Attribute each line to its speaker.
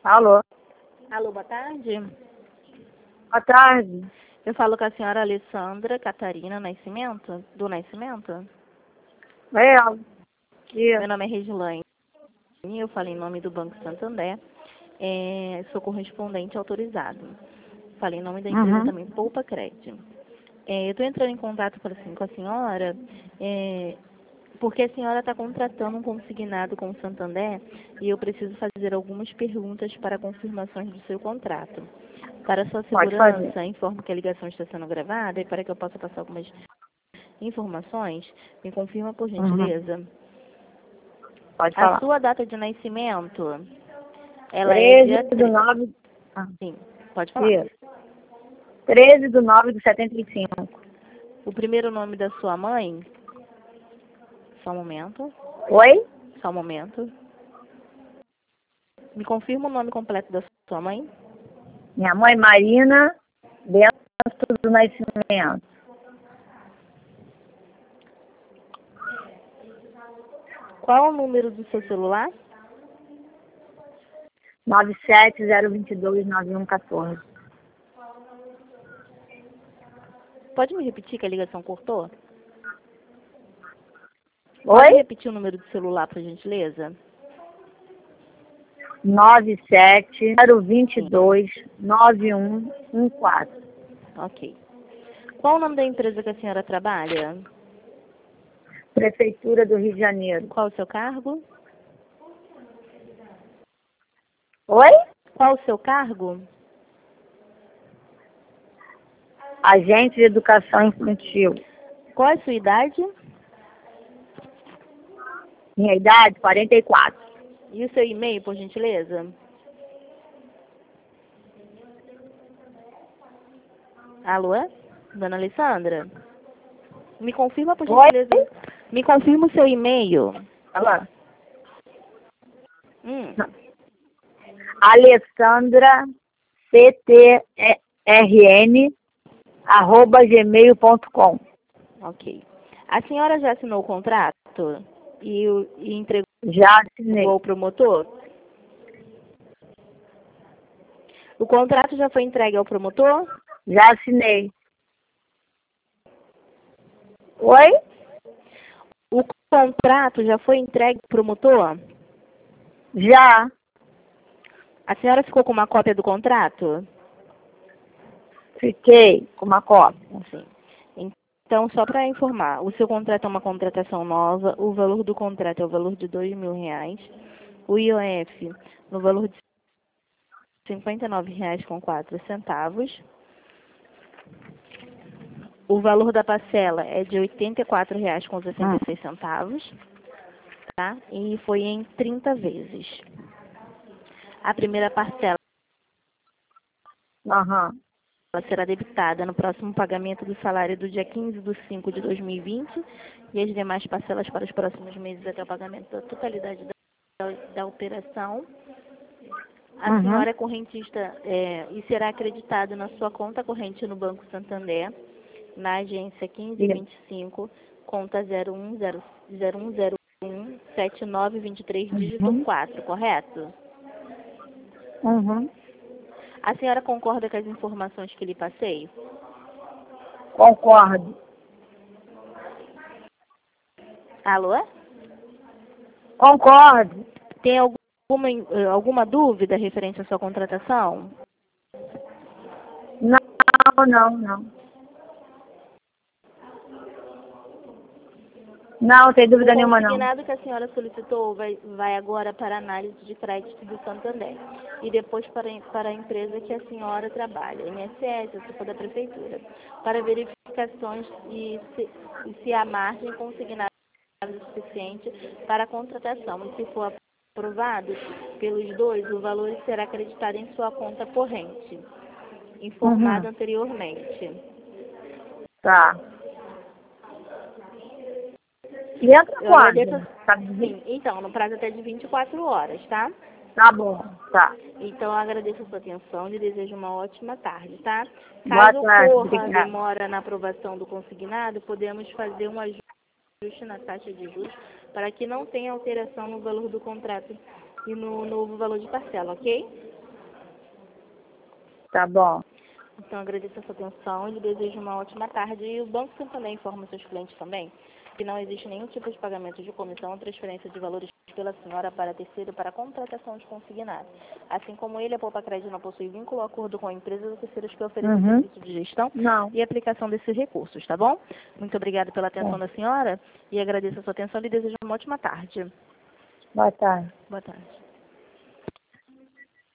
Speaker 1: Alô,
Speaker 2: Alô, boa tarde.
Speaker 1: boa tarde.
Speaker 2: Eu falo com a senhora Alessandra Catarina Nascimento, do Nascimento.
Speaker 1: É, aqui.
Speaker 2: Meu nome é Regilaine, eu falo em nome do Banco Santander. Sou correspondente autorizado. Falei em nome da empresa também, Poupa Crédito. Eu estou entrando em contato com a senhora, porque a senhora está contratando um consignado com o Santander e eu preciso fazer algumas perguntas para confirmações do seu contrato. Para sua
Speaker 1: Pode fazer.
Speaker 2: segurança, informo que a ligação está sendo gravada e para que eu possa passar algumas informações, me confirma por gentileza.
Speaker 1: Pode
Speaker 2: A
Speaker 1: falar.
Speaker 2: sua data de nascimento, ela é dia
Speaker 1: 13 do 9.
Speaker 2: Sim, pode falar.
Speaker 1: Isso. 13 do 9 de 75.
Speaker 2: O primeiro nome da sua mãe? Só um momento.
Speaker 1: Oi?
Speaker 2: Só um momento. Me confirma o nome completo da sua mãe?
Speaker 1: Minha mãe Marina Bento do Nascimento.
Speaker 2: Qual o número do seu celular?
Speaker 1: 970229114.
Speaker 2: Pode me repetir que a ligação cortou?
Speaker 1: Oi?
Speaker 2: Pode repetir o número do celular, por gentileza?
Speaker 1: 970229114.
Speaker 2: Ok. Qual o nome da empresa que a senhora trabalha?
Speaker 1: Prefeitura do Rio de Janeiro.
Speaker 2: Qual o seu cargo?
Speaker 1: Oi?
Speaker 2: Qual o seu cargo?
Speaker 1: Agente de Educação Infantil.
Speaker 2: Qual é a sua idade?
Speaker 1: Minha idade, 44.
Speaker 2: E o seu e-mail, por gentileza? Alô? Dona Alessandra? Me confirma, por
Speaker 1: Oi?
Speaker 2: gentileza. Me confirma o seu e-mail.
Speaker 1: Alô?
Speaker 2: Hum.
Speaker 1: Alessandra ctrn@gmail.com.
Speaker 2: Ok. A senhora já assinou o contrato e entregou
Speaker 1: Já assinei.
Speaker 2: ao promotor? O contrato já foi entregue ao promotor?
Speaker 1: Já assinei. Oi?
Speaker 2: O contrato já foi entregue ao promotor?
Speaker 1: Já.
Speaker 2: A senhora ficou com uma cópia do contrato?
Speaker 1: Fiquei com uma cópia.
Speaker 2: Sim. Então, só para informar, o seu contrato é uma contratação nova, o valor do contrato é o valor de R$ 2.000, o IOF no valor de R$ 59,04. O valor da parcela é de R$ 84,66, tá? E foi em 30 vezes. A primeira parcela
Speaker 1: Aham.
Speaker 2: será debitada no próximo pagamento do salário do dia 15/5/2020 e as demais parcelas para os próximos meses até o pagamento da totalidade da operação. A senhora é correntista e será acreditado na sua conta corrente no Banco Santander, na agência 1525, conta 01017923, dígito 4, correto? A senhora concorda com as informações que lhe passei?
Speaker 1: Concordo.
Speaker 2: Alô?
Speaker 1: Concordo.
Speaker 2: Tem alguma dúvida referente à sua contratação?
Speaker 1: Não, não. Não, tem dúvida nenhuma,
Speaker 2: O
Speaker 1: não.
Speaker 2: consignado que a senhora solicitou vai agora para a análise de crédito do Santander e depois para a empresa que a senhora trabalha, INSS, se for da prefeitura, para verificações e se a margem consignada é suficiente para a contratação. E se for aprovado pelos dois, o valor será acreditado em sua conta corrente, informado anteriormente.
Speaker 1: Tá. E entra
Speaker 2: Eu
Speaker 1: quando?
Speaker 2: agradeço.
Speaker 1: Sabe
Speaker 2: Sim,
Speaker 1: dizer?
Speaker 2: então, no prazo até de 24 horas, tá?
Speaker 1: Tá bom, tá.
Speaker 2: Então, eu agradeço a sua atenção e desejo uma ótima tarde, tá?
Speaker 1: Boa
Speaker 2: Caso
Speaker 1: tarde,
Speaker 2: ocorra
Speaker 1: obrigada.
Speaker 2: demora na aprovação do consignado, podemos fazer um ajuste na taxa de juros para que não tenha alteração no valor do contrato e no novo valor de parcela, ok?
Speaker 1: Tá bom.
Speaker 2: Então, agradeço a sua atenção e lhe desejo uma ótima tarde. E o Banco Santander informa seus clientes também que não existe nenhum tipo de pagamento de comissão ou transferência de valores pela senhora para terceiro para contratação de consignado. Assim como ele, a Poupa Crédito não possui vínculo ou acordo com a empresa ou terceiros que ofereçam serviço de gestão e aplicação desses recursos, tá bom? Muito obrigada pela atenção da senhora e agradeço a sua atenção e lhe desejo uma ótima tarde.
Speaker 1: Boa tarde.
Speaker 2: Boa tarde.